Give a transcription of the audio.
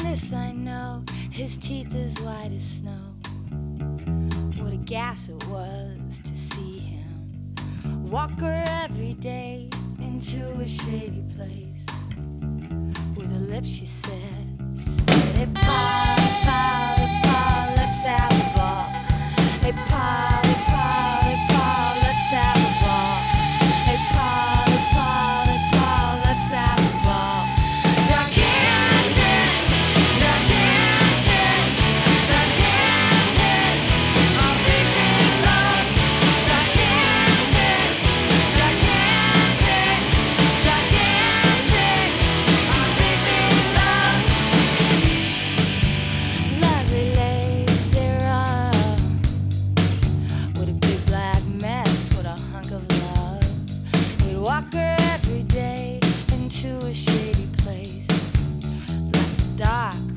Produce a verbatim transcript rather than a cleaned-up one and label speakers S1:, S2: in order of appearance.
S1: this I know, his teeth as white as snow. What a gas it was to see him walk her every day into a shady place. With her lips she said, she said, hey Paul, hey Paul, hey Paul, let's have a ball. Hey Paul, hey Paul, hey Paul, let's have a ball. Hey Paul, hey Paul, hey Paul, let's have a ball. Gigantic, gigantic, gigantic, I'm reaping love. Gigantic, gigantic, gigantic, I'm reaping love. Lovely lazy run with a big black mess, with a hunk of love. We'd walk her every day into a shady place. Like the dark